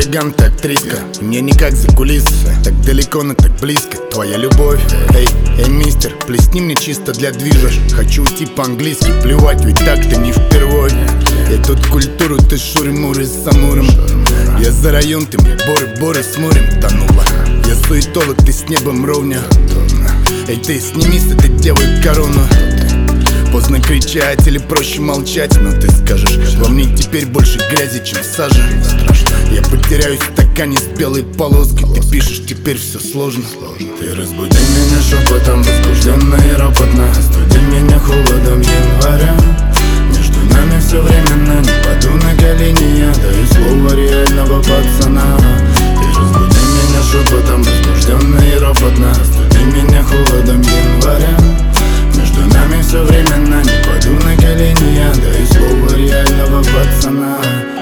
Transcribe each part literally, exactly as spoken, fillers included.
ураган, ты актриска. Мне никак за кулисы, так далеко, но так близко. Твоя любовь, эй, эй, мистер, плесни мне чисто для движа. Хочу уйти по-английски, плевать, ведь так-то не впервой. Я тут культуру, ты шуры-муры с самуром. Я за район, ты мне боры-боры с морем тонула. Я суетолог, ты с небом ровня. Эй, ты сними с этой девой корону. Поздно кричать или проще молчать, но ты скажешь: во мне теперь больше грязи, чем сажа. Я потеряюсь в стакане с белой полоской. Ты пишешь, теперь все сложно. Ты разбуди меня шепотом, возбужденно и ропотно. Остуди меня холодом января. Между нами все временно, не паду на колени. Я даю слово реального пацана. Ты разбуди меня шепотом, возбужденно и ропотно. Остуди меня холодом января. Между нами все временно, не паду на колени. Я даю слово реального пацана.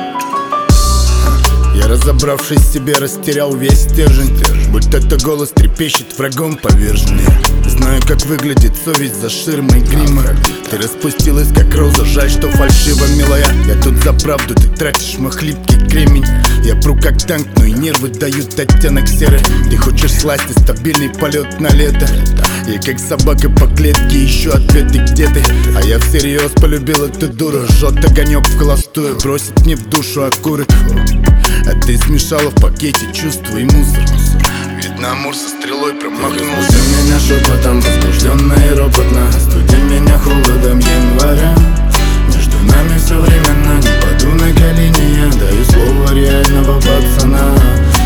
Я, разобравшись в себе, растерял весь стержень. Будь это голос трепещет врагом поверженный. Знаю, как выглядит совесть за ширмой грима. Ты распустилась, как роза, жаль, что фальшиво, милая. Я тут за правду, ты тратишь мой хлипкий кремень. Я пру как танк, но и нервы дают оттенок серый. Ты хочешь сласти, стабильный полет на лето. Я как собака по клетке, ищу ответы, где ты. А я всерьез полюбил эту дуру. Жжет огонек в холостую, бросит мне в душу окурок. А ты смешала в пакете чувства и мусор. Видно, Амур со стрелой промахнулся. Разбуди меня шепотом, возбужденно и ропотно. Остуди меня холодом января. Между нами все временно, не паду на колени. Я даю слово реального пацана.